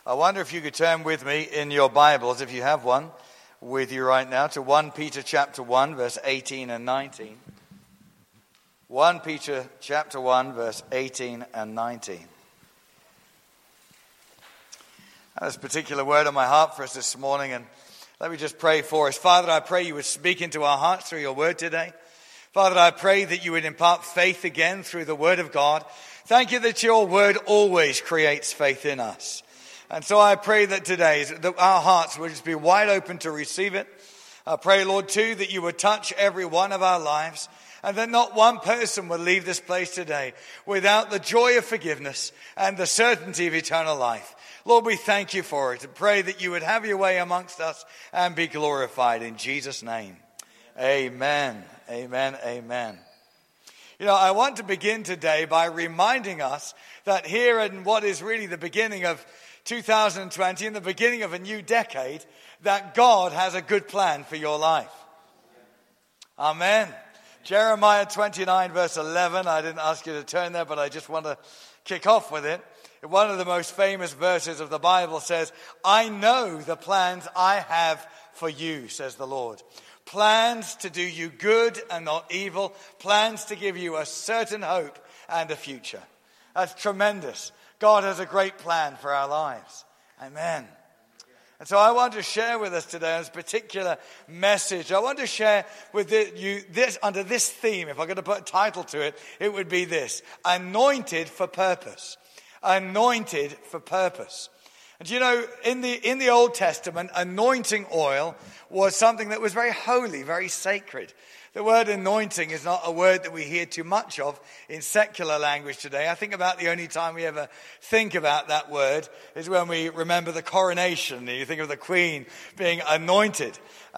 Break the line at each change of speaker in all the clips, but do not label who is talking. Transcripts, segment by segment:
I wonder if you could turn with me in your Bibles, if you have one with you right now, to 1 Peter chapter 1, verse 18 and 19. 1 Peter chapter 1, verse 18 and 19. There's a particular word on my heart for us this morning, and let me just pray for us. Father, I pray you would speak into our hearts through your word today. Father, I pray that you would impart faith again through the word of God. Thank you that your word always creates faith in us. And so I pray that today that our hearts would just be wide open to receive it. I pray, Lord, too, that you would touch every one of our lives, and that not one person would leave this place today without the joy of forgiveness and the certainty of eternal life. Lord, we thank you for it and pray that you would have your way amongst us and be glorified in Jesus' name. Amen. Amen. Amen. You know, I want to begin today by reminding us that here in what is really the beginning of 2020, in the beginning of a new decade, that God has a good plan for your life. Amen. Jeremiah 29 verse 11. I didn't ask you to turn there, but I just want to kick off with it. One of the most famous verses of the Bible says, I know the plans I have for you, says the Lord. Plans to do you good and not evil. Plans to give you a certain hope and a future. That's tremendous. God has a great plan for our lives. Amen. And so I want to share with us today this particular message. I want to share with you this under this theme. If I'm going to put a title to it, it would be this: Anointed for Purpose. Anointed for purpose. And you know, in the Old Testament, anointing oil was something that was very holy, very sacred. The word anointing is not a word that we hear too much of in secular language today. I think about the only time we ever think about that word is when we remember the coronation. And you think of the Queen being anointed.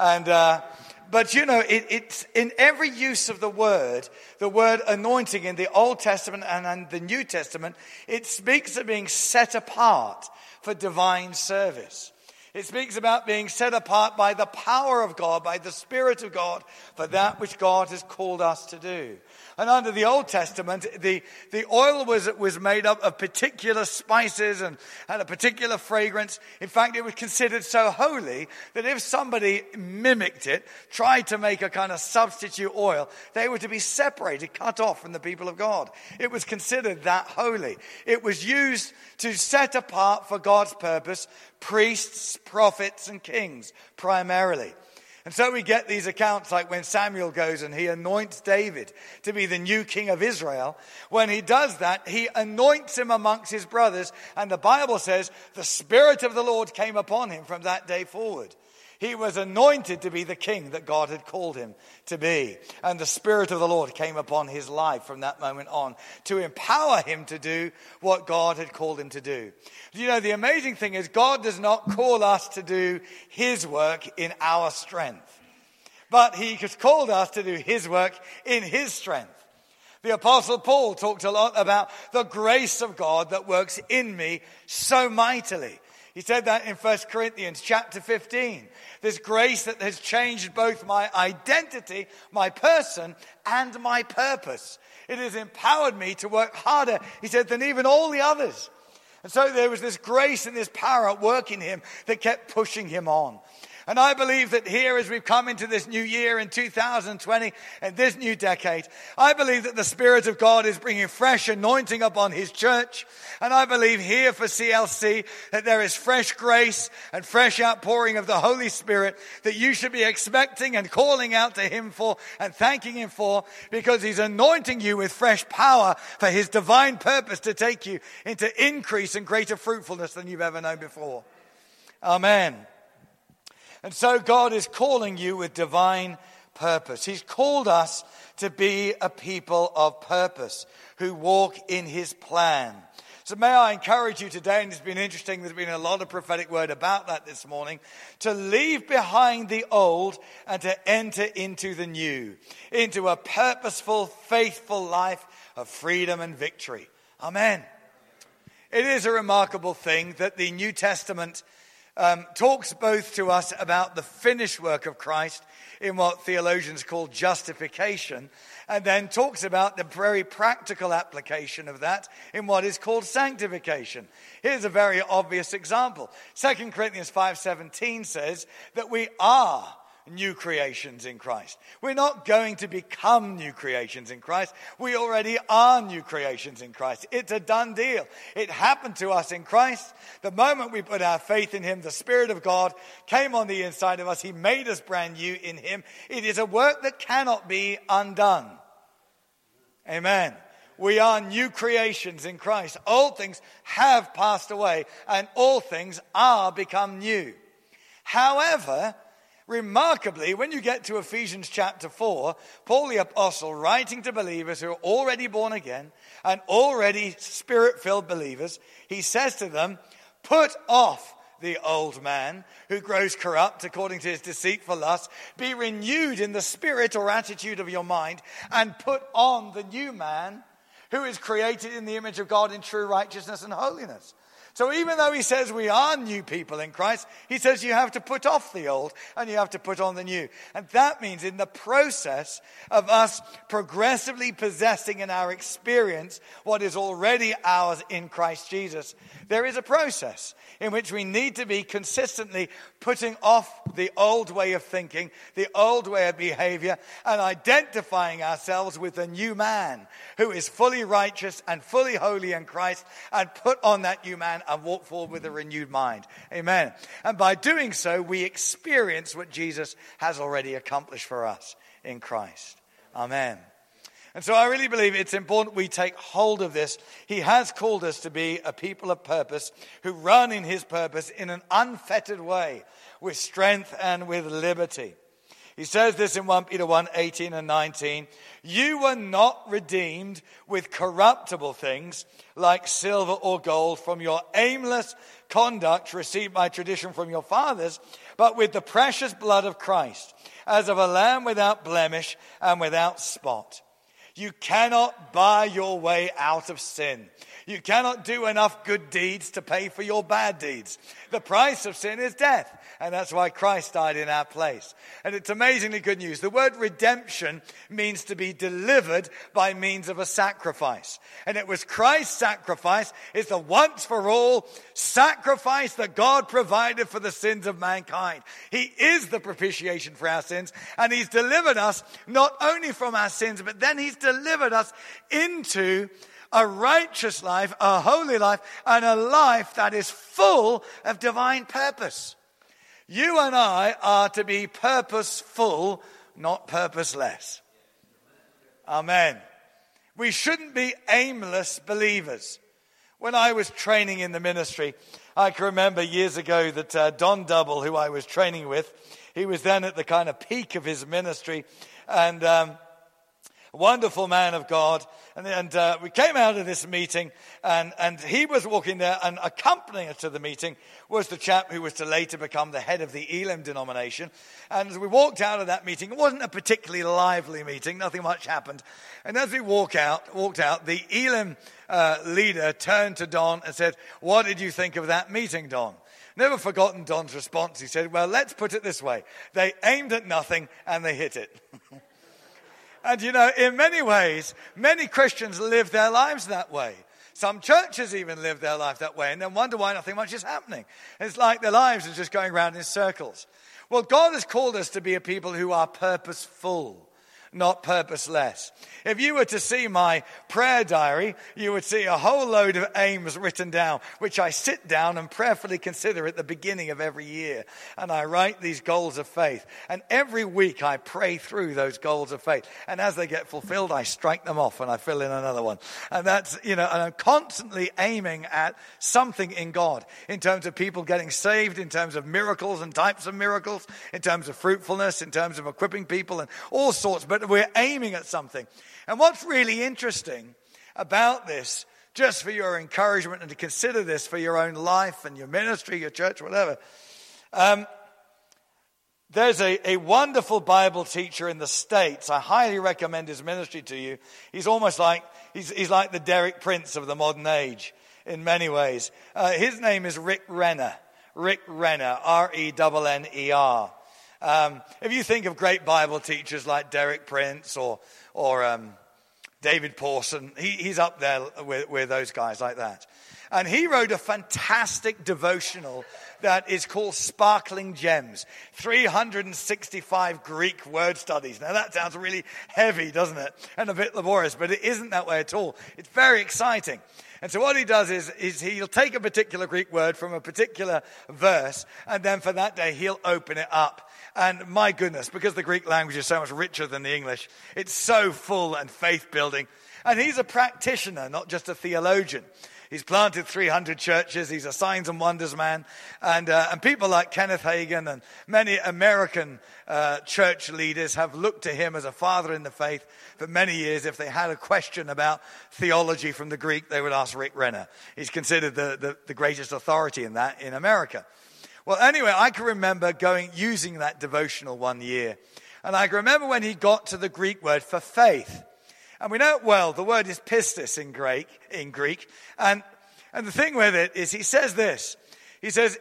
But you know, it's in every use of the word anointing in the Old Testament and in the New Testament, it speaks of being set apart for divine service. It speaks about being set apart by the power of God, by the Spirit of God, for that which God has called us to do. And under the Old Testament, the oil was made up of particular spices and had a particular fragrance. In fact, it was considered so holy that if somebody mimicked it, tried to make a kind of substitute oil, they were to be separated, cut off from the people of God. It was considered that holy. It was used to set apart for God's purpose priests, prophets, and kings, primarily. And so we get these accounts like when Samuel goes and he anoints David to be the new king of Israel. When he does that, he anoints him amongst his brothers. And the Bible says the Spirit of the Lord came upon him from that day forward. He was anointed to be the king that God had called him to be. And the Spirit of the Lord came upon his life from that moment on to empower him to do what God had called him to do. You know, the amazing thing is God does not call us to do his work in our strength, but he has called us to do his work in his strength. The Apostle Paul talked a lot about the grace of God that works in me so mightily. He said that in 1 Corinthians chapter 15. This grace that has changed both my identity, my person, and my purpose. It has empowered me to work harder, he said, than even all the others. And so there was this grace and this power at work in him that kept pushing him on. And I believe that here, as we've come into this new year in 2020 and this new decade, I believe that the Spirit of God is bringing fresh anointing upon his church. And I believe here for CLC that there is fresh grace and fresh outpouring of the Holy Spirit that you should be expecting and calling out to him for and thanking him for, because he's anointing you with fresh power for his divine purpose to take you into increase and greater fruitfulness than you've ever known before. Amen. And so God is calling you with divine purpose. He's called us to be a people of purpose who walk in his plan. So may I encourage you today, and it's been interesting, there's been a lot of prophetic word about that this morning, to leave behind the old and to enter into the new, into a purposeful, faithful life of freedom and victory. Amen. It is a remarkable thing that the New Testament talks both to us about the finished work of Christ in what theologians call justification, and then talks about the very practical application of that in what is called sanctification. Here's a very obvious example. 2 Corinthians 5:17 says that we are new creations in Christ. We're not going to become new creations in Christ. We already are new creations in Christ. It's a done deal. It happened to us in Christ. The moment we put our faith in him, the Spirit of God came on the inside of us. He made us brand new in him. It is a work that cannot be undone. Amen. We are new creations in Christ. Old things have passed away and all things are become new. However, remarkably, when you get to Ephesians chapter 4, Paul the Apostle, writing to believers who are already born again and already Spirit-filled believers, he says to them, put off the old man who grows corrupt according to his deceitful lust. Be renewed in the spirit or attitude of your mind and put on the new man who is created in the image of God in true righteousness and holiness. So even though he says we are new people in Christ, he says you have to put off the old and you have to put on the new. And that means in the process of us progressively possessing in our experience what is already ours in Christ Jesus, there is a process in which we need to be consistently putting off the old way of thinking, the old way of behavior, and identifying ourselves with the new man who is fully righteous and fully holy in Christ, and put on that new man and walk forward with a renewed mind. Amen. And by doing so, we experience what Jesus has already accomplished for us in Christ. Amen. And so I really believe it's important we take hold of this. He has called us to be a people of purpose who run in his purpose in an unfettered way, with strength and with liberty. He says this in 1 Peter 1:18 and 19. You were not redeemed with corruptible things like silver or gold from your aimless conduct received by tradition from your fathers, but with the precious blood of Christ, as of a lamb without blemish and without spot. You cannot buy your way out of sin. You cannot do enough good deeds to pay for your bad deeds. The price of sin is death, and that's why Christ died in our place. And it's amazingly good news. The word redemption means to be delivered by means of a sacrifice. And it was Christ's sacrifice. It's the once for all sacrifice that God provided for the sins of mankind. He is the propitiation for our sins, and he's delivered us not only from our sins, but then he's delivered us into a righteous life, a holy life, and a life that is full of divine purpose. You and I are to be purposeful, not purposeless. Amen. We shouldn't be aimless believers. When I was training in the ministry, I can remember years ago that Don Double, who I was training with, he was then at the kind of peak of his ministry, and wonderful man of God. And we came out of this meeting, and he was walking there, and accompanying us to the meeting was the chap who was to later become the head of the Elim denomination. And as we walked out of that meeting, it wasn't a particularly lively meeting, nothing much happened. And as we walked out, the Elim leader turned to Don and said, "What did you think of that meeting, Don?" Never forgotten Don's response. He said, "Well, let's put it this way. They aimed at nothing and they hit it." And you know, in many ways, many Christians live their lives that way. Some churches even live their life that way and then wonder why nothing much is happening. It's like their lives are just going around in circles. Well, God has called us to be a people who are purposeful, not purposeless. If you were to see my prayer diary, you would see a whole load of aims written down, which I sit down and prayerfully consider at the beginning of every year. And I write these goals of faith. And every week I pray through those goals of faith. And as they get fulfilled, I strike them off and I fill in another one. And that's, and I'm constantly aiming at something in God, in terms of people getting saved, in terms of miracles and types of miracles, in terms of fruitfulness, in terms of equipping people and all sorts. But we're aiming at something. And what's really interesting about this, just for your encouragement and to consider this for your own life and your ministry, your church, whatever, there's a wonderful Bible teacher in the States. I highly recommend his ministry to you. He's almost like, he's like the Derek Prince of the modern age in many ways. His name is Rick Renner. Rick Renner, Renner. If you think of great Bible teachers like Derek Prince or David Pawson, he's up there with those guys like that. And he wrote a fantastic devotional that is called Sparkling Gems, 365 Greek word studies. Now that sounds really heavy, doesn't it? And a bit laborious, but it isn't that way at all. It's very exciting. And so what he does is he'll take a particular Greek word from a particular verse, and then for that day he'll open it up. And my goodness, because the Greek language is so much richer than the English, it's so full and faith-building. And he's a practitioner, not just a theologian. He's planted 300 churches. He's a signs and wonders man. And people like Kenneth Hagin and many American church leaders have looked to him as a father in the faith for many years. If they had a question about theology from the Greek, they would ask Rick Renner. He's considered the greatest authority in that in America. Well, anyway, I can remember using that devotional one year. And I can remember when he got to the Greek word for faith. And we know it well. The word is pistis in Greek. And the thing with it is he says this. He says,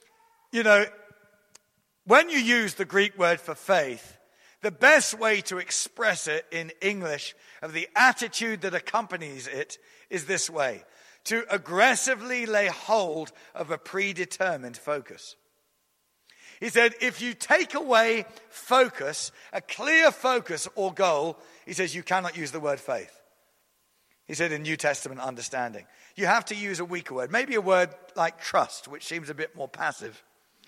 when you use the Greek word for faith, the best way to express it in English of the attitude that accompanies it is this way: to aggressively lay hold of a predetermined focus. He said, if you take away focus, a clear focus or goal, he says you cannot use the word faith. He said in New Testament understanding. You have to use a weaker word, maybe a word like trust, which seems a bit more passive.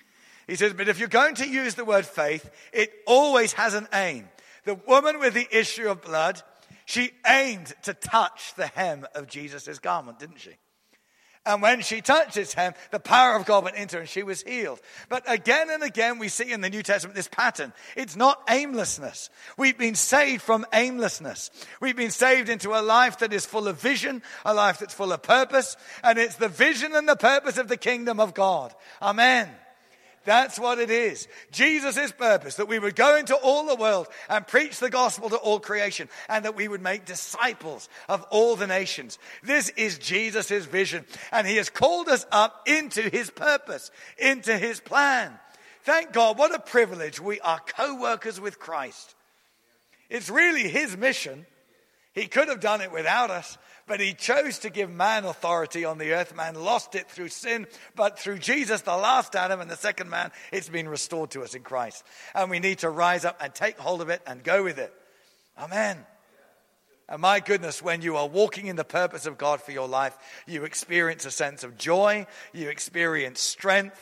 He says, but if you're going to use the word faith, it always has an aim. The woman with the issue of blood, she aimed to touch the hem of Jesus' garment, didn't she? And when she touched his hem, the power of God went into her and she was healed. But again and again we see in the New Testament this pattern. It's not aimlessness. We've been saved from aimlessness. We've been saved into a life that is full of vision, a life that's full of purpose. And it's the vision and the purpose of the kingdom of God. Amen. That's what it is. Jesus' purpose, that we would go into all the world and preach the gospel to all creation, and that we would make disciples of all the nations. This is Jesus' vision, and he has called us up into his purpose, into his plan. Thank God, what a privilege. We are co-workers with Christ. It's really his mission. He could have done it without us, but he chose to give man authority on the earth. Man lost it through sin, but through Jesus, the last Adam and the second man, it's been restored to us in Christ. And we need to rise up and take hold of it and go with it. Amen. And my goodness, when you are walking in the purpose of God for your life, you experience a sense of joy, you experience strength.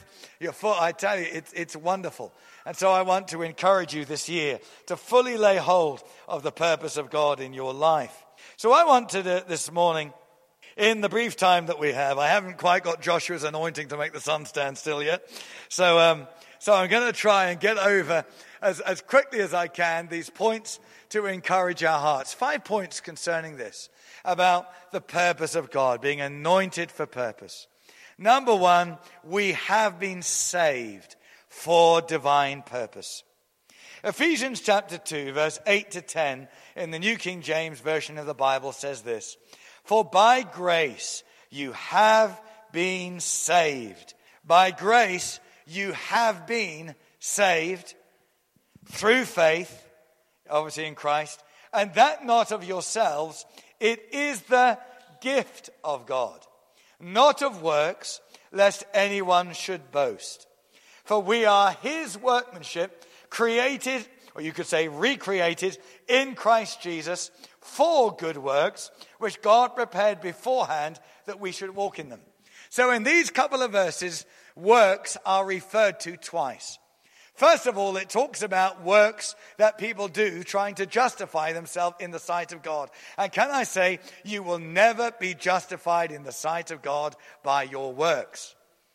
I tell you, it's wonderful. And so I want to encourage you this year to fully lay hold of the purpose of God in your life. So I want to this morning, in the brief time that we have, I haven't quite got Joshua's anointing to make the sun stand still yet. So I'm going to try and get over as quickly as I can these points to encourage our hearts. 5 points concerning this, about the purpose of God, being anointed for purpose. Number 1, we have been saved for divine purpose. Ephesians chapter 2, verse 8 to 10 in the New King James Version of the Bible says this: for by grace you have been saved. By grace you have been saved through faith, obviously in Christ, and that not of yourselves, it is the gift of God, not of works, lest anyone should boast. For we are his workmanship, created, or you could say recreated, in Christ Jesus for good works, which God prepared beforehand that we should walk in them. So in these couple of verses, works are referred to twice. First of all, it talks about works that people do trying to justify themselves in the sight of God. And can I say, you will never be justified in the sight of God by your works.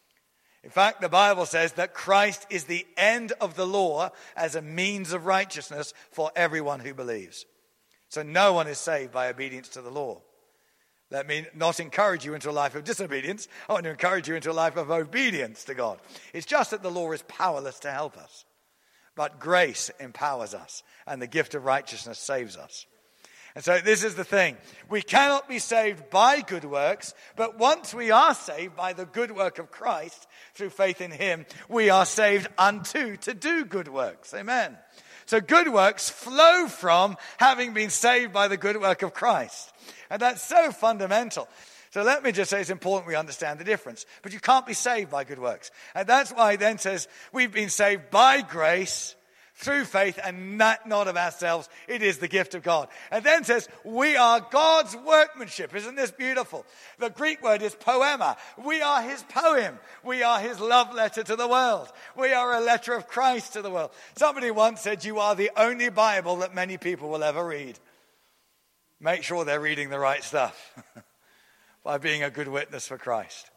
In fact, the Bible says that Christ is the end of the law as a means of righteousness for everyone who believes. So no one is saved by obedience to the law. Let me not encourage you into a life of disobedience. I want to encourage you into a life of obedience to God. It's just that the law is powerless to help us. But grace empowers us, and the gift of righteousness saves us. And so this is the thing. We cannot be saved by good works, but once we are saved by the good work of Christ through faith in him, we are saved unto to do good works. Amen. So good works flow from having been saved by the good work of Christ. And that's so fundamental. So let me just say it's important we understand the difference. But you can't be saved by good works. And that's why he then says we've been saved by grace through faith, and not of ourselves. It is the gift of God. And then says, we are God's workmanship. Isn't this beautiful? The Greek word is poema. We are his poem. We are his love letter to the world. We are a letter of Christ to the world. Somebody once said, you are the only Bible that many people will ever read. Make sure they're reading the right stuff by being a good witness for Christ.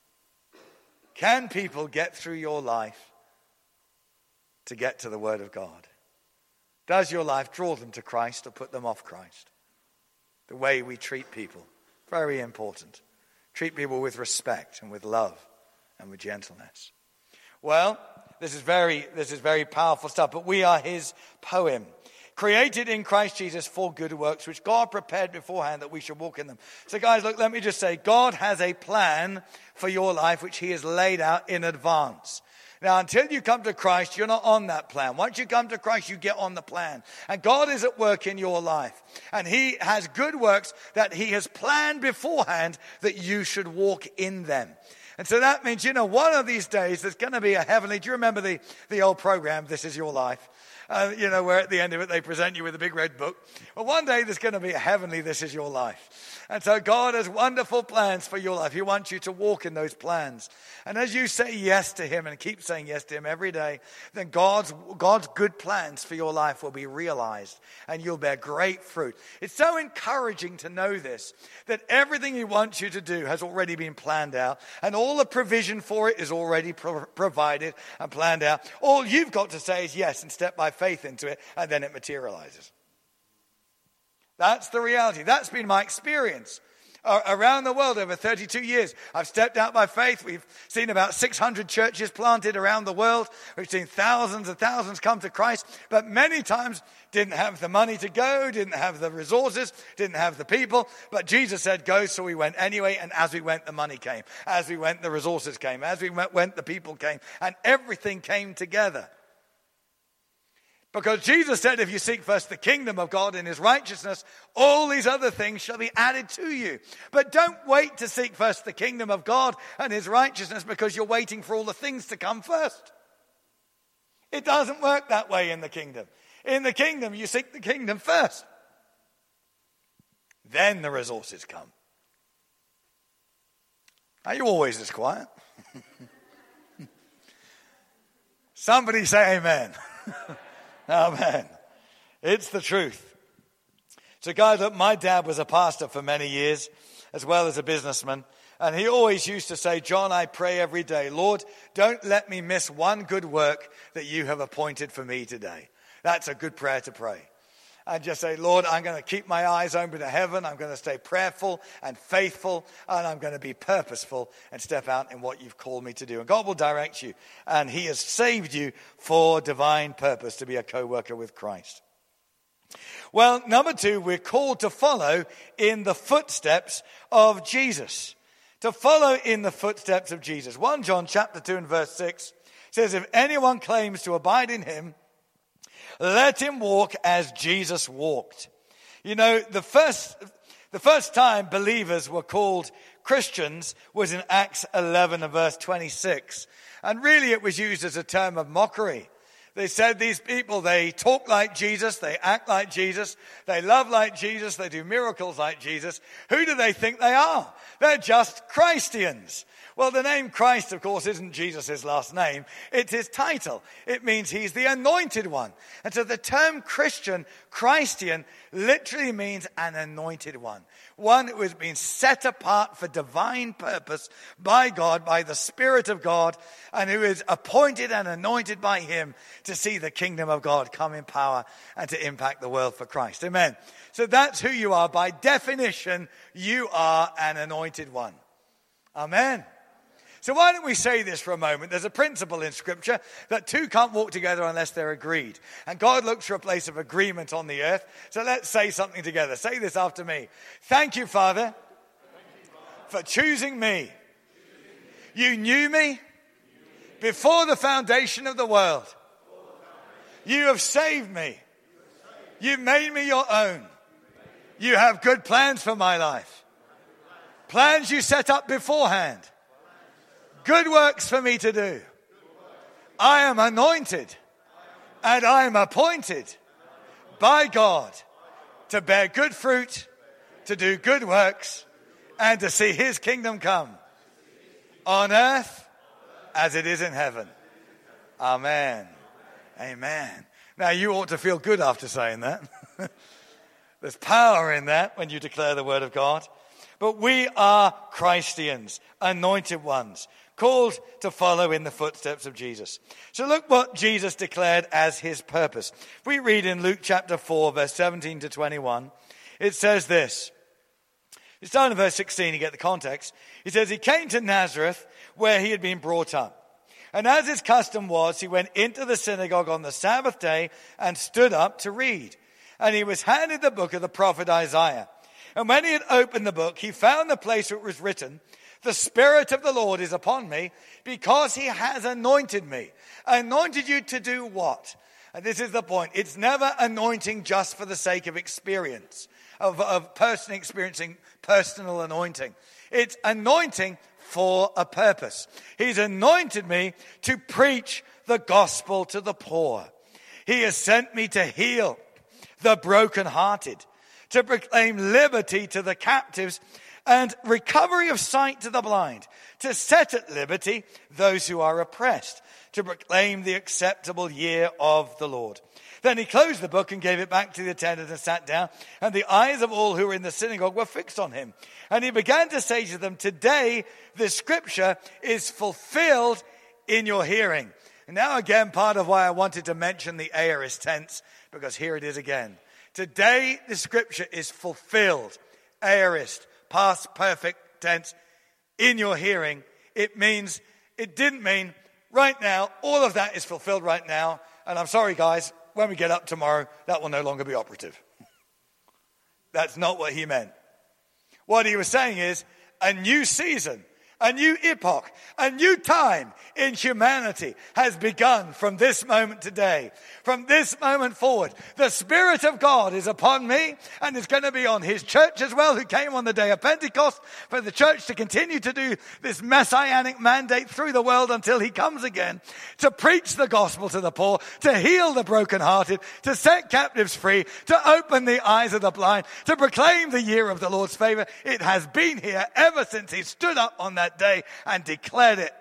Can people get through your life to get to the Word of God? Does your life draw them to Christ or put them off Christ? The way we treat people, very important. Treat people with respect and with love and with gentleness. Well, this is very powerful stuff, but we are his poem, created in Christ Jesus for good works, which God prepared beforehand that we should walk in them. So guys, look, let me just say, God has a plan for your life, which he has laid out in advance. Now, until you come to Christ, you're not on that plan. Once you come to Christ, you get on the plan. And God is at work in your life. And he has good works that he has planned beforehand that you should walk in them. And so that means, one of these days there's going to be a heavenly... Do you remember the old program, This Is Your Life? Where at the end of it they present you with a big red book. Well, one day there's going to be a heavenly This Is Your Life. And so God has wonderful plans for your life. He wants you to walk in those plans. And as you say yes to him and keep saying yes to him every day, then God's good plans for your life will be realized and you'll bear great fruit. It's so encouraging to know this, that everything he wants you to do has already been planned out and all the provision for it is already provided and planned out. All you've got to say is yes and step by faith into it, and then it materializes. That's the reality. That's been my experience around the world over 32 years. I've stepped out by faith. We've seen about 600 churches planted around the world. We've seen thousands and thousands come to Christ, but many times didn't have the money to go, didn't have the resources, didn't have the people. But Jesus said go, so we went anyway. And as we went, the money came. As we went, the resources came. As we went, the people came. And everything came together. Because Jesus said, if you seek first the kingdom of God and his righteousness, all these other things shall be added to you. But don't wait to seek first the kingdom of God and his righteousness because you're waiting for all the things to come first. It doesn't work that way in the kingdom. In the kingdom, you seek the kingdom first. Then the resources come. Are you always this quiet? Somebody say amen. Amen. It's the truth. So guys, look, my dad was a pastor for many years, as well as a businessman. And he always used to say, John, I pray every day, Lord, don't let me miss one good work that you have appointed for me today. That's a good prayer to pray. And just say, Lord, I'm going to keep my eyes open to heaven. I'm going to stay prayerful and faithful. And I'm going to be purposeful and step out in what you've called me to do. And God will direct you. And he has saved you for divine purpose to be a co-worker with Christ. Well, number 2, we're called to follow in the footsteps of Jesus. To follow in the footsteps of Jesus. 1 John chapter 2 and verse 6 says, if anyone claims to abide in him, let him walk as Jesus walked. The first time believers were called Christians was in Acts 11 and verse 26. And really it was used as a term of mockery. They said these people, they talk like Jesus, they act like Jesus, they love like Jesus, they do miracles like Jesus. Who do they think they are? They're just Christians. Well, the name Christ, of course, isn't Jesus' last name. It's his title. It means he's the anointed one. And so the term Christian, Christian, literally means an anointed one. One who has been set apart for divine purpose by God, by the Spirit of God, and who is appointed and anointed by him to see the kingdom of God come in power and to impact the world for Christ. Amen. So that's who you are. By definition, you are an anointed one. Amen. So why don't we say this for a moment? There's a principle in Scripture that two can't walk together unless they're agreed. And God looks for a place of agreement on the earth. So let's say something together. Say this after me. Thank you, Father, for choosing me. You knew me before the foundation of the world. You have saved me. You've made me your own. You have good plans for my life. Plans you set up beforehand. Good works for me to do. I am anointed and I am appointed by God to bear good fruit, to do good works, and to see his kingdom come on earth as it is in heaven. Amen. Amen. Now you ought to feel good after saying that. There's power in that when you declare the word of God. But we are Christians, anointed ones, called to follow in the footsteps of Jesus. So look what Jesus declared as his purpose. If we read in Luke chapter 4, verse 17 to 21, it says this. It's down in verse 16, you get the context. He says, he came to Nazareth where he had been brought up. And as his custom was, he went into the synagogue on the Sabbath day and stood up to read. And he was handed the book of the prophet Isaiah. And when he had opened the book, he found the place where it was written, the Spirit of the Lord is upon me because he has anointed me. Anointed you to do what? And this is the point. It's never anointing just for the sake of experience, of person experiencing personal anointing. It's anointing for a purpose. He's anointed me to preach the gospel to the poor. He has sent me to heal the brokenhearted, to proclaim liberty to the captives and recovery of sight to the blind, to set at liberty those who are oppressed, to proclaim the acceptable year of the Lord. Then he closed the book and gave it back to the attendant and sat down, and the eyes of all who were in the synagogue were fixed on him. And he began to say to them, today this scripture is fulfilled in your hearing. And now again, part of why I wanted to mention the aorist tense, because here it is again. Today the scripture is fulfilled, aorist, past perfect tense, in your hearing. It didn't mean right now, all of that is fulfilled right now. And I'm sorry guys, when we get up tomorrow, that will no longer be operative. That's not what he meant. What he was saying is a new season, a new epoch, a new time in humanity has begun from this moment today. From this moment forward, the Spirit of God is upon me and is going to be on his church as well, who came on the day of Pentecost, for the church to continue to do this messianic mandate through the world until he comes again, to preach the gospel to the poor, to heal the brokenhearted, to set captives free, to open the eyes of the blind, to proclaim the year of the Lord's favor. It has been here ever since he stood up on that day and declared it.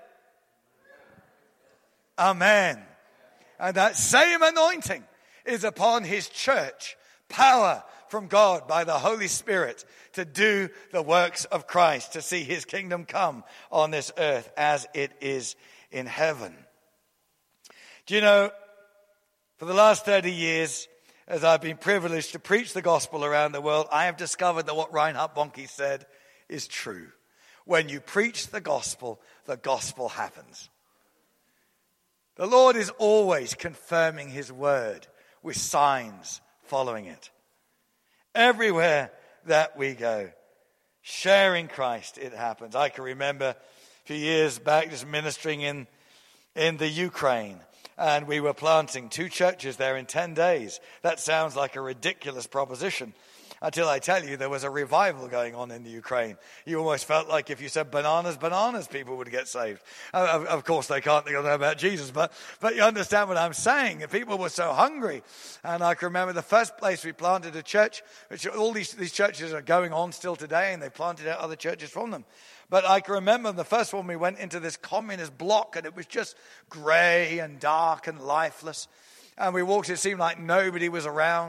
Amen. And that same anointing is upon his church. Power from God by the Holy Spirit to do the works of Christ, to see his kingdom come on this earth as it is in heaven. Do you know, for the last 30 years, as I've been privileged to preach the gospel around the world, I have discovered that what Reinhard Bonnke said is true. When you preach the gospel happens. The Lord is always confirming his word with signs following it. Everywhere that we go, sharing Christ, it happens. I can remember a few years back just ministering in the Ukraine, and we were planting 2 churches there in 10 days. That sounds like a ridiculous proposition, until I tell you there was a revival going on in the Ukraine. You almost felt like if you said bananas, people would get saved. Of course they can't, they don't know about Jesus, but you understand what I'm saying. People were so hungry. And I can remember the first place we planted a church, which all these churches are going on still today, and they planted out other churches from them. But I can remember the first one, we went into this communist block, and it was just grey and dark and lifeless. And we walked, it seemed like nobody was around.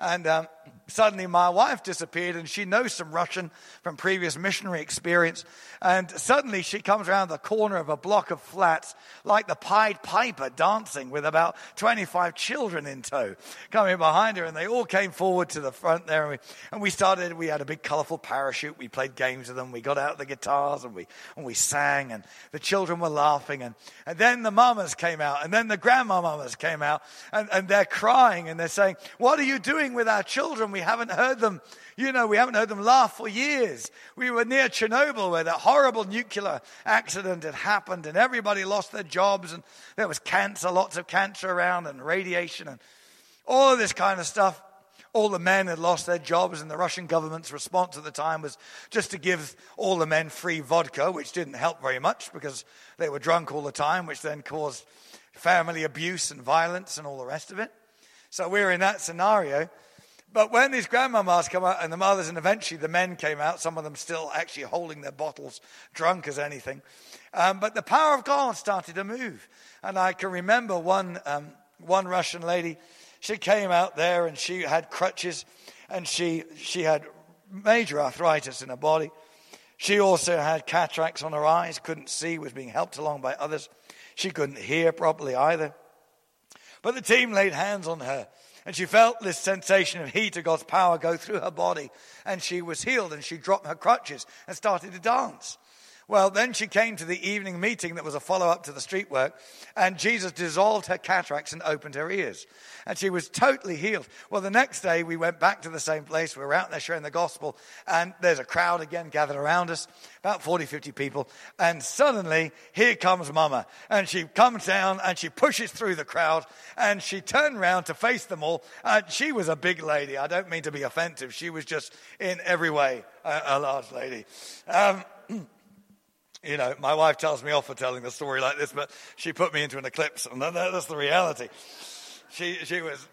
And suddenly my wife disappeared, and she knows some Russian from previous missionary experience. And suddenly she comes around the corner of a block of flats like the Pied Piper dancing with about 25 children in tow coming behind her. And they all came forward to the front there. And we had a big colorful parachute. We played games with them. We got out the guitars and we sang, and the children were laughing. And then the mamas came out, and then the grandma mamas came out, and they're crying, and they're saying, "What are you doing with our children? We haven't heard them, we haven't heard them laugh for years. We were near Chernobyl where that horrible nuclear accident had happened, and everybody lost their jobs, and there was cancer, lots of cancer around, and radiation, and all of this kind of stuff." All the men had lost their jobs, and the Russian government's response at the time was just to give all the men free vodka, which didn't help very much because they were drunk all the time, which then caused family abuse and violence and all the rest of it. So we were in that scenario. But when these grandmamas come out, and the mothers, and eventually the men came out, some of them still actually holding their bottles, drunk as anything. But the power of God started to move. And I can remember one Russian lady. She came out there, and she had crutches, and she had major arthritis in her body. She also had cataracts on her eyes, couldn't see, was being helped along by others. She couldn't hear properly either. But the team laid hands on her, and she felt this sensation of heat of God's power go through her body, and she was healed, and she dropped her crutches and started to dance. Well, then she came to the evening meeting that was a follow-up to the street work, and Jesus dissolved her cataracts and opened her ears. And she was totally healed. Well, the next day we went back to the same place. We were out there sharing the gospel, and there's a crowd again gathered around us, about 40, 50 people. And suddenly, here comes Mama. And she comes down, and she pushes through the crowd, and she turned around to face them all. She was a big lady. I don't mean to be offensive. She was just in every way a large lady. My wife tells me off for telling the story like this, but she put me into an eclipse, and that's the reality. She was,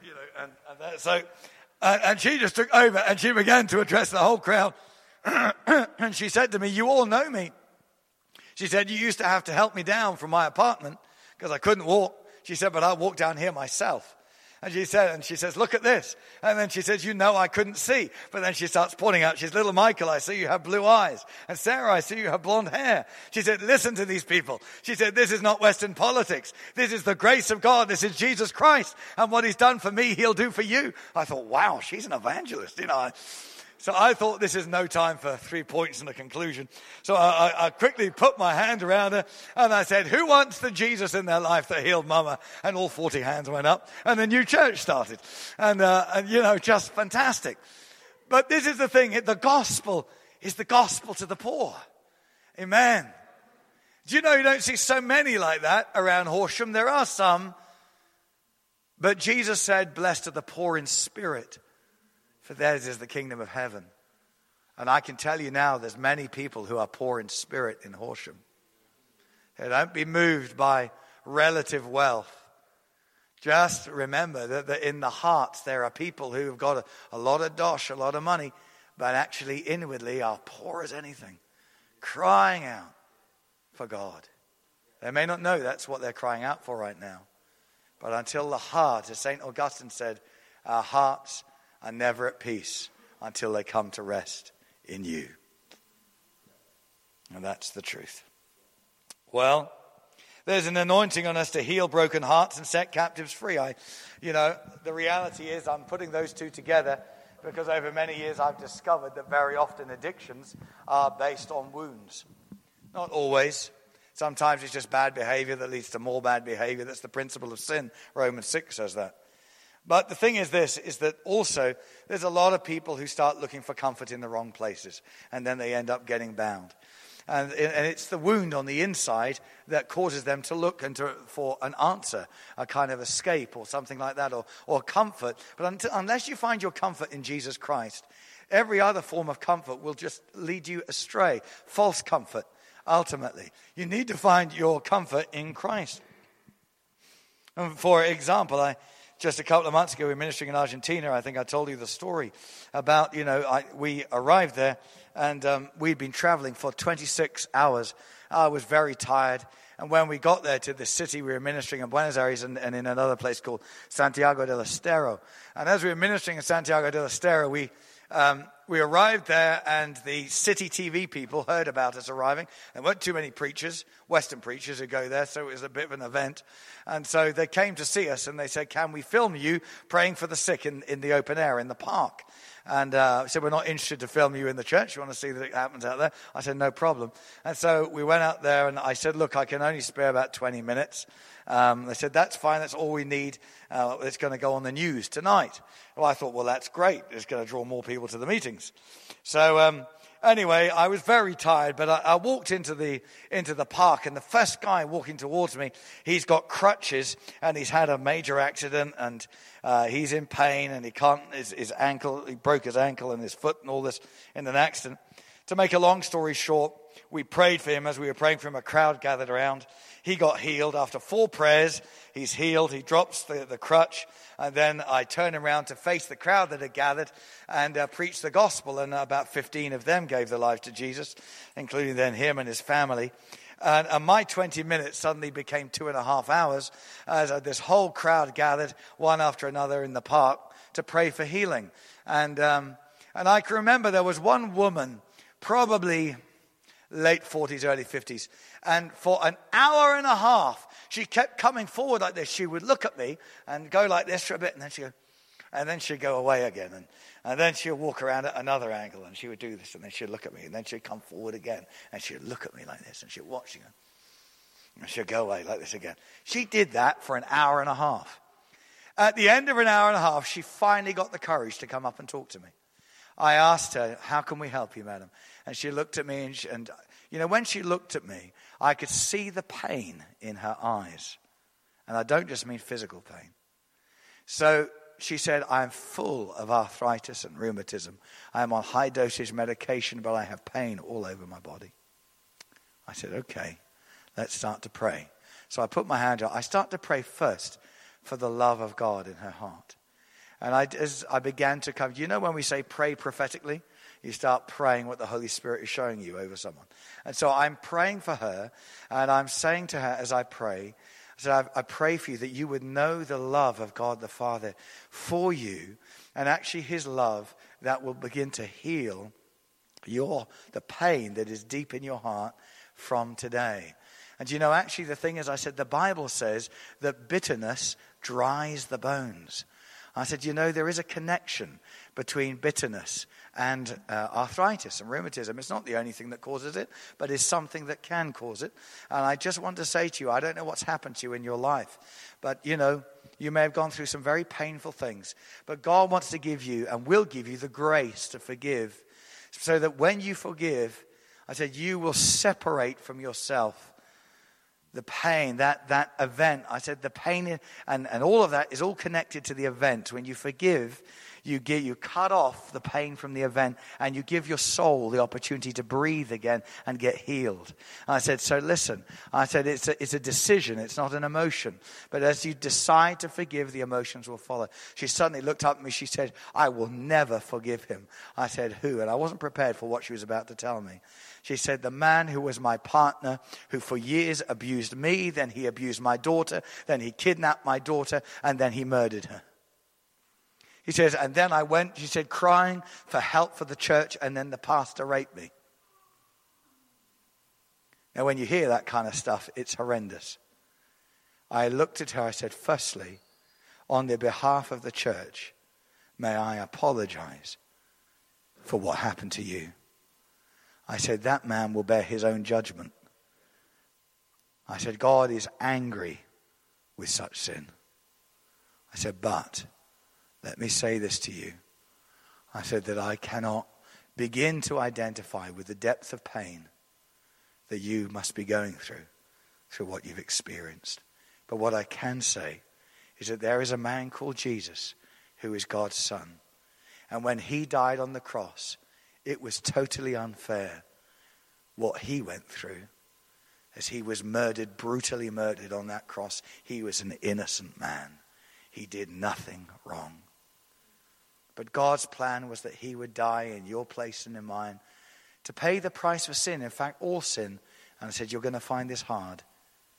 and she just took over, and she began to address the whole crowd. And she said to me, "You all know me." She said, "You used to have to help me down from my apartment because I couldn't walk." She said, "But I walked down here myself." And she says, "Look at this." And then she says, "I couldn't see." But then she starts pointing out, she's, "Little Michael, I see you have blue eyes. And Sarah, I see you have blonde hair." She said, "Listen to these people." She said, "This is not Western politics. This is the grace of God. This is Jesus Christ. And what he's done for me, he'll do for you." I thought, wow, she's an evangelist, So I thought, this is no time for 3 points and a conclusion. So I quickly put my hand around her, and I said, "Who wants the Jesus in their life that healed Mama?" And all 40 hands went up, and the new church started. And just fantastic. But this is the thing. The gospel is the gospel to the poor. Amen. Do you know you don't see so many like that around Horsham? There are some. But Jesus said, "Blessed are the poor in spirit, for theirs is the kingdom of heaven." And I can tell you now, there's many people who are poor in spirit in Horsham. They don't be moved by relative wealth. Just remember that in the hearts there are people who have got a lot of dosh, a lot of money, but actually inwardly are poor as anything, crying out for God. They may not know that's what they're crying out for right now. But until the heart, as St. Augustine said, our hearts are never at peace until they come to rest in you. And that's the truth. Well, there's an anointing on us to heal broken hearts and set captives free. The reality is I'm putting those two together because over many years I've discovered that very often addictions are based on wounds. Not always. Sometimes it's just bad behavior that leads to more bad behavior. That's the principle of sin. Romans 6 says that. But the thing is that also there's a lot of people who start looking for comfort in the wrong places, and then they end up getting bound. And it's the wound on the inside that causes them to look for an answer, a kind of escape or something like that, or comfort. But unless you find your comfort in Jesus Christ, every other form of comfort will just lead you astray. False comfort, ultimately. You need to find your comfort in Christ. And for example, just a couple of months ago, we were ministering in Argentina. I think I told you the story about, we arrived there, and we'd been traveling for 26 hours. I was very tired, And when we got there to the city, we were ministering in Buenos Aires and in another place called Santiago del Estero. And as we were ministering in Santiago del Estero, we arrived there, and the city TV people heard about us arriving. There weren't too many preachers, Western preachers, who go there, so it was a bit of an event. And so they came to see us, and they said, can we film you praying for the sick in the open air, in the park? And said, we're not interested to film you in the church. You want to see that it happens out there? I said, no problem. And so we went out there, and I said, look, I can only spare about 20 minutes. They said, that's fine. That's all we need. It's going to go on the news tonight. Well, I thought, well, that's great. It's going to draw more people to the meetings. So anyway, I was very tired, but I walked into the park, and the first guy walking towards me, he's got crutches, and he's had a major accident, and he's in pain, and he broke his ankle and his foot and all this in an accident. To make a long story short, we prayed for him. As we were praying for him, a crowd gathered around. He got healed. After 4 prayers, he's healed. He drops the crutch. And then I turned around to face the crowd that had gathered and preached the gospel. And about 15 of them gave their lives to Jesus, including then him and his family. And my 20 minutes suddenly became 2.5 hours as this whole crowd gathered, one after another, in the park to pray for healing. And I can remember there was one woman, probably late 40s, early 50s. And for an hour and a half, she kept coming forward like this. She would look at me and go like this for a bit, and then she'd go away again. And then she'd walk around at another angle, and she would do this, and then she'd look at me, and then she'd come forward again, and she'd look at me like this, and she'd watch me, and she'd go away like this again. She did that for an hour and a half. At the end of an hour and a half, she finally got the courage to come up and talk to me. I asked her, how can we help you, madam? And she looked at me, and when she looked at me, I could see the pain in her eyes. And I don't just mean physical pain. So she said, I'm full of arthritis and rheumatism. I am on high dosage medication, but I have pain all over my body. I said, okay, let's start to pray. So I put my hand out. I start to pray first for the love of God in her heart. And as I began to come, when we say pray prophetically, you start praying what the Holy Spirit is showing you over someone. And so I'm praying for her, and I'm saying to her as I pray, I pray for you that you would know the love of God the Father for you, and actually his love that will begin to heal the pain that is deep in your heart from today. And actually the thing is, I said, the Bible says that bitterness dries the bones. I said, there is a connection between bitterness and arthritis and rheumatism. It's not the only thing that causes it, but it's something that can cause it. And I just want to say to you, I don't know what's happened to you in your life, but you may have gone through some very painful things. But God wants to give you and will give you the grace to forgive, so that when you forgive, I said, you will separate from yourself the pain, that event. I said the pain and all of that is all connected to the event. When you forgive, you cut off the pain from the event, and you give your soul the opportunity to breathe again and get healed. And I said, so listen, I said it's a decision, it's not an emotion. But as you decide to forgive, the emotions will follow. She suddenly looked up at me, she said, I will never forgive him. I said, who? And I wasn't prepared for what she was about to tell me. She said, the man who was my partner, who for years abused me, then he abused my daughter, then he kidnapped my daughter, and then he murdered her. He says, and then I went, she said, crying for help for the church, and then the pastor raped me. Now, when you hear that kind of stuff, it's horrendous. I looked at her, I said, firstly, on the behalf of the church, may I apologize for what happened to you. I said, that man will bear his own judgment. I said, God is angry with such sin. I said, but let me say this to you. I said that I cannot begin to identify with the depth of pain that you must be going through what you've experienced. But what I can say is that there is a man called Jesus who is God's Son. And when he died on the cross, it was totally unfair what he went through. As he was murdered, brutally murdered on that cross, he was an innocent man. He did nothing wrong. But God's plan was that he would die in your place and in mine to pay the price for sin. In fact, all sin. And I said, you're going to find this hard.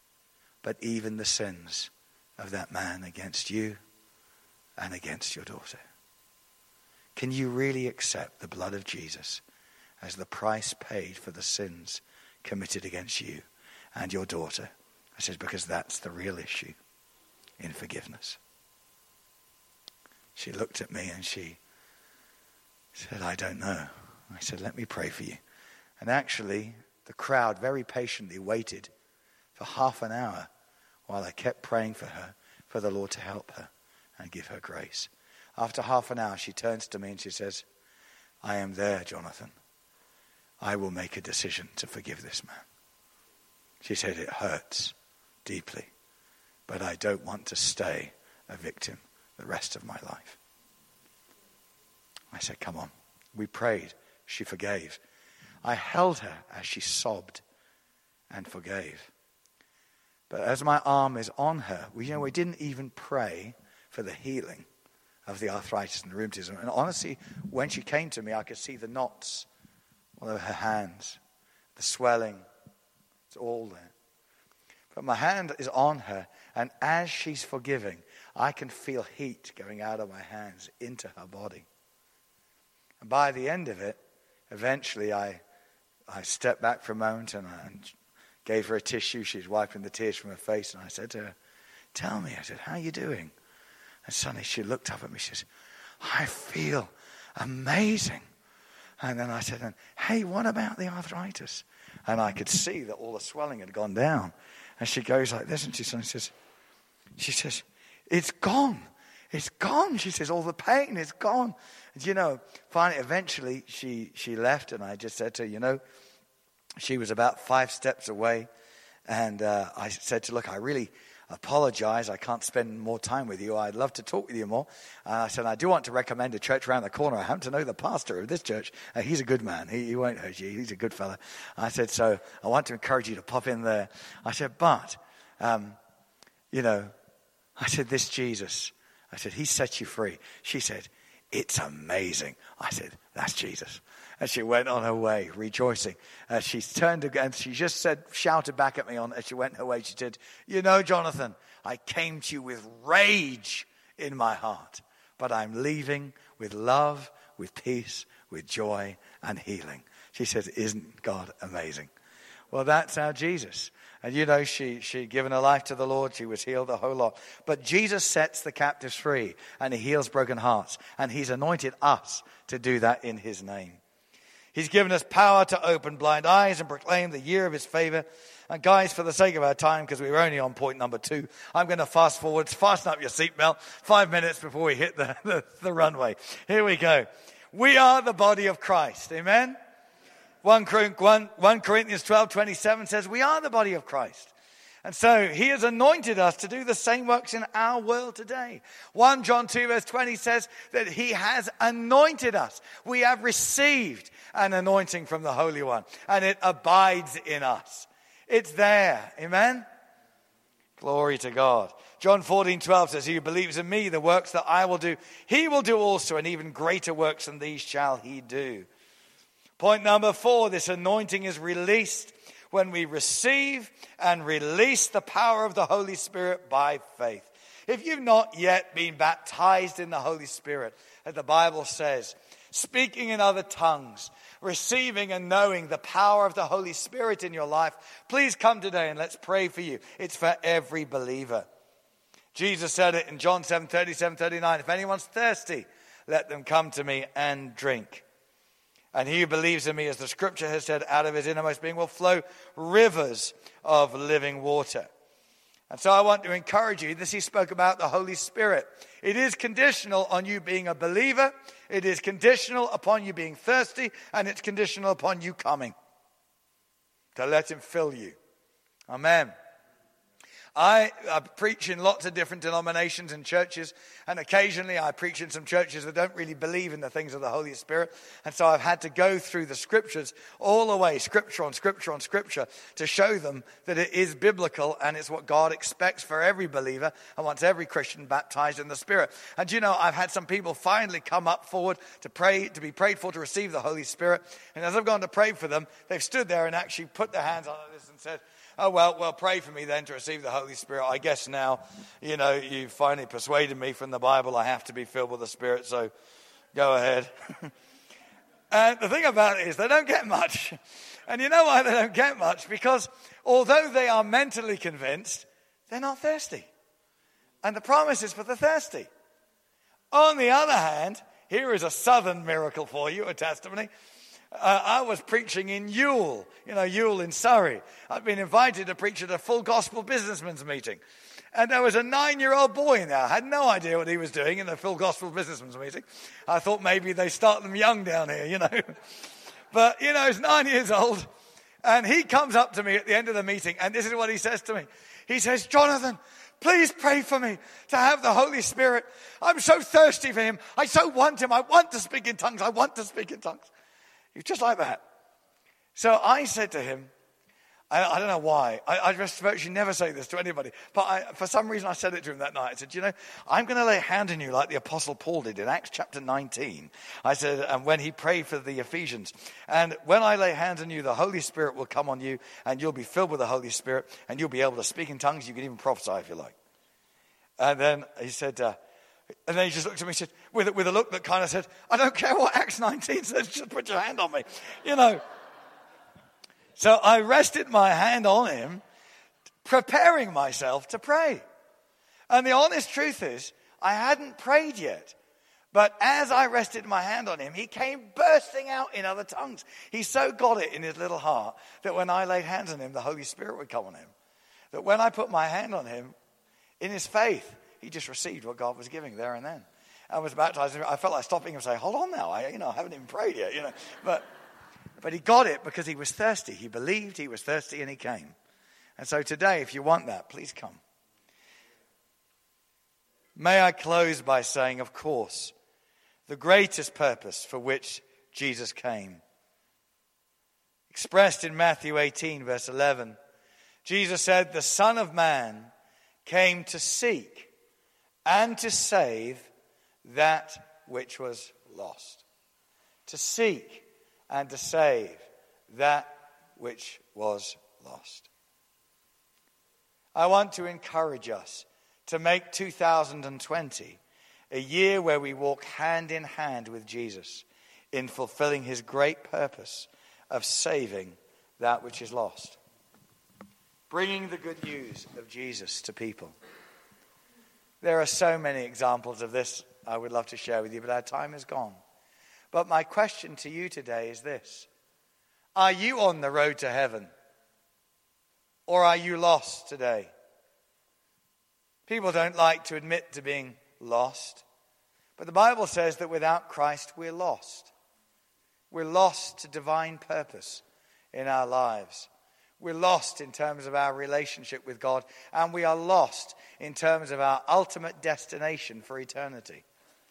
but even the sins of that man against you and against your daughter. Can you really accept the blood of Jesus as the price paid for the sins committed against you and your daughter? I said, because that's the real issue in forgiveness. She looked at me and she said, I don't know. I said, let me pray for you. And actually, the crowd very patiently waited for half an hour while I kept praying for her, for the Lord to help her and give her grace. After half an hour, she turns to me and she says, I am there, Jonathan. I will make a decision to forgive this man. She said, it hurts deeply, but I don't want to stay a victim the rest of my life. I said, come on. We prayed. She forgave. I held her as she sobbed and forgave. But as my arm is on her, we didn't even pray for the healing of the arthritis and the rheumatism. And honestly, when she came to me, I could see the knots all over her hands, the swelling. It's all there. But my hand is on her, and as she's forgiving, I can feel heat going out of my hands into her body. And by the end of it, eventually I stepped back for a moment and gave her a tissue. She's wiping the tears from her face. And I said to her, tell me, I said, how are you doing? And suddenly she looked up at me. She says, I feel amazing. And then I said, hey, what about the arthritis? And I could see that all the swelling had gone down. And she goes like this, and she says, it's gone. It's gone. She says, all the pain is gone. And finally, eventually she left, and I just said to her, she was about 5 steps away. And I said to her, look, I really apologize. I can't spend more time with you. I'd love to talk with you more. I said, I do want to recommend a church around the corner. I happen to know the pastor of this church. He's a good man. He won't hurt you. He's a good fella. I said, so I want to encourage you to pop in there. I said, but, I said, this Jesus, I said, he set you free. She said, it's amazing. I said, that's Jesus. And she went on her way, rejoicing. She turned again. She just shouted back at me as she went her way. She said, Jonathan, I came to you with rage in my heart, but I'm leaving with love, with peace, with joy and healing. She said, isn't God amazing? Well, that's our Jesus. And she'd given her life to the Lord. She was healed, the whole lot. But Jesus sets the captives free, and he heals broken hearts. And he's anointed us to do that in his name. He's given us power to open blind eyes and proclaim the year of his favor. And guys, for the sake of our time, because we were only on point number 2, I'm going to fast forward. Fasten up your seatbelt. 5 minutes before we hit the runway. Here we go. We are the body of Christ. Amen? 1 Corinthians 12:27 says, we are the body of Christ. And so he has anointed us to do the same works in our world today. 1 John 2 verse 20 says that he has anointed us. We have received an anointing from the Holy One, and it abides in us. It's there. Amen? Glory to God. John 14:12 says, he who believes in me, the works that I will do, he will do also, and even greater works than these shall he do. Point number 4, this anointing is released when we receive and release the power of the Holy Spirit by faith. If you've not yet been baptized in the Holy Spirit, as the Bible says, speaking in other tongues, receiving and knowing the power of the Holy Spirit in your life, please come today and let's pray for you. It's for every believer. Jesus said it in John 7:37-39, if anyone's thirsty, let them come to me and drink. And he who believes in me, as the scripture has said, out of his innermost being will flow rivers of living water. And so I want to encourage you, he spoke about the Holy Spirit. It is conditional on you being a believer. It is conditional upon you being thirsty. And it's conditional upon you coming to let him fill you. Amen. I preach in lots of different denominations and churches, and occasionally I preach in some churches that don't really believe in the things of the Holy Spirit. And so I've had to go through the scriptures all the way, scripture on scripture on scripture, to show them that it is biblical and it's what God expects for every believer and wants every Christian baptized in the Spirit. And I've had some people finally come up forward to pray, to be prayed for, to receive the Holy Spirit. And as I've gone to pray for them, they've stood there and actually put their hands on this and said, Oh, well, pray for me then to receive the Holy Spirit. I guess now, you finally persuaded me from the Bible I have to be filled with the Spirit, so go ahead. And the thing about it is they don't get much. And you know why they don't get much? Because although they are mentally convinced, they're not thirsty. And the promise is for the thirsty. On the other hand, here is a southern miracle for you, a testimony. I was preaching in Ewell, Ewell in Surrey. I'd been invited to preach at a full gospel businessman's meeting. And there was a 9-year-old boy in there. I had no idea what he was doing in the full gospel businessman's meeting. I thought maybe they start them young down here, But, he's 9 years old. And he comes up to me at the end of the meeting. And this is what he says to me. He says, Jonathan, please pray for me to have the Holy Spirit. I'm so thirsty for him. I so want him. I want to speak in tongues. I want to speak in tongues. He's just like that. So I said to him, I don't know why. I just virtually never say this to anybody. But for some reason I said it to him that night. I said, I'm going to lay a hand on you like the Apostle Paul did in Acts chapter 19. I said, and when he prayed for the Ephesians. And when I lay hands on you, the Holy Spirit will come on you and you'll be filled with the Holy Spirit and you'll be able to speak in tongues. You can even prophesy if you like. And then he said, and then he just looked at me and said, with a look that kind of said, I don't care what Acts 19 says, just put your hand on me, So I rested my hand on him, preparing myself to pray. And the honest truth is, I hadn't prayed yet. But as I rested my hand on him, he came bursting out in other tongues. He so got it in his little heart that when I laid hands on him, the Holy Spirit would come on him. That when I put my hand on him, in his faith, he just received what God was giving there and then. I was baptized. I felt like stopping him and saying, hold on now, I haven't even prayed yet, But he got it because he was thirsty. He believed he was thirsty and he came. And so today, if you want that, please come. May I close by saying, of course, the greatest purpose for which Jesus came. Expressed in Matthew 18, verse 11, Jesus said, the Son of Man came to seek and to save that which was lost. To seek and to save that which was lost. I want to encourage us to make 2020 a year where we walk hand in hand with Jesus in fulfilling his great purpose of saving that which is lost. Bringing the good news of Jesus to people. There are so many examples of this I would love to share with you, but our time is gone. But my question to you today is this. Are you on the road to heaven? Or are you lost today? People don't like to admit to being lost. But the Bible says that without Christ we're lost. We're lost to divine purpose in our lives. We're lost in terms of our relationship with God. And we are lost in terms of our ultimate destination for eternity.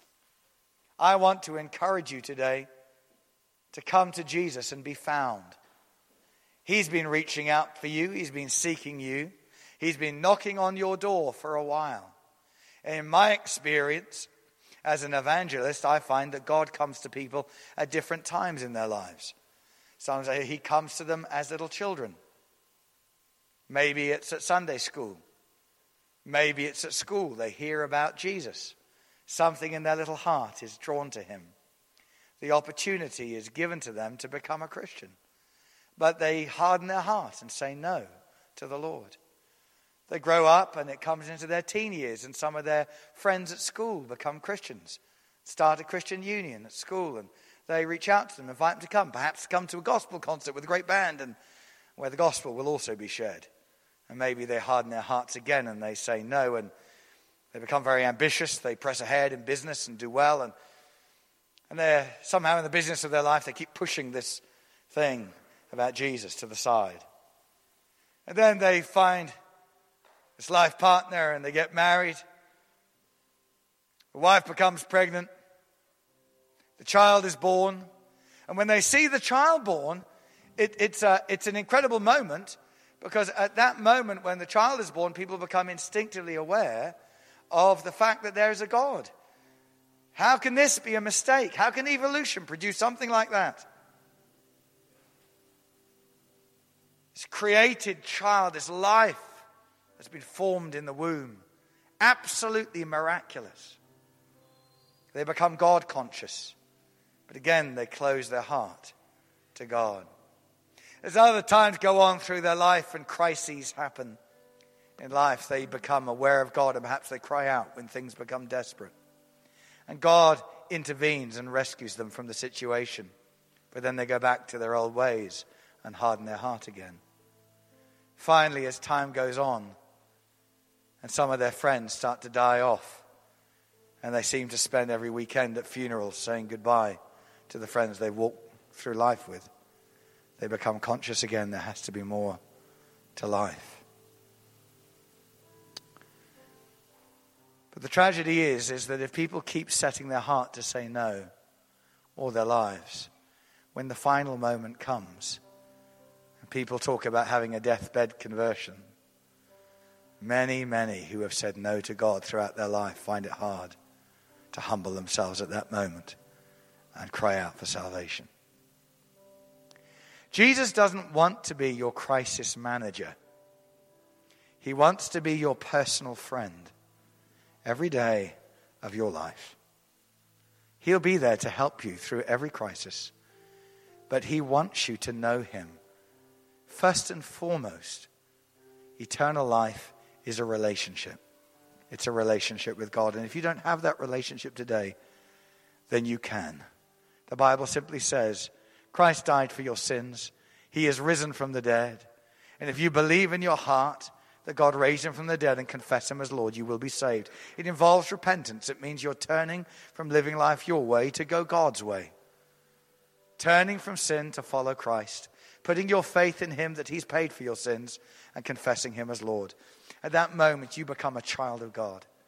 I want to encourage you today to come to Jesus and be found. He's been reaching out for you. He's been seeking you. He's been knocking on your door for a while. And in my experience as an evangelist, I find that God comes to people at different times in their lives. Sometimes he comes to them as little children. Maybe it's at Sunday school. Maybe it's at school. They hear about Jesus. Something in their little heart is drawn to him. The opportunity is given to them to become a Christian. But they harden their heart and say no to the Lord. They grow up and it comes into their teen years and some of their friends at school become Christians. Start a Christian union at school and they reach out to them, invite them to come. Perhaps come to a gospel concert with a great band and where the gospel will also be shared. And maybe they harden their hearts again and they say no and they become very ambitious. They press ahead in business and do well. And they're somehow in the business of their life, they keep pushing this thing about Jesus to the side. And then they find this life partner and they get married. The wife becomes pregnant. The child is born. And when they see the child born, it's an incredible moment because at that moment when the child is born, people become instinctively aware of the fact that there is a God. How can this be a mistake? How can evolution produce something like that? This created child, this life that's been formed in the womb. Absolutely miraculous. They become God conscious. But again, they close their heart to God. As other times go on through their life and crises happen in life, they become aware of God and perhaps they cry out when things become desperate. And God intervenes and rescues them from the situation. But then they go back to their old ways and harden their heart again. Finally, as time goes on, and some of their friends start to die off, and they seem to spend every weekend at funerals saying goodbye to the friends they've walked through life with, they become conscious again there has to be more to life. But the tragedy is that if people keep setting their heart to say no all their lives, when the final moment comes, and people talk about having a deathbed conversion, many who have said no to God throughout their life find it hard to humble themselves at that moment and cry out for salvation. Jesus doesn't want to be your crisis manager. He wants to be your personal friend every day of your life. He'll be there to help you through every crisis, but he wants you to know him. First and foremost, eternal life is a relationship. It's a relationship with God. And if you don't have that relationship today, then you can. The Bible simply says, Christ died for your sins. He is risen from the dead. And if you believe in your heart that God raised him from the dead and confess him as Lord, you will be saved. It involves repentance. It means you're turning from living life your way to go God's way. Turning from sin to follow Christ. Putting your faith in him that he's paid for your sins and confessing him as Lord. At that moment, you become a child of God.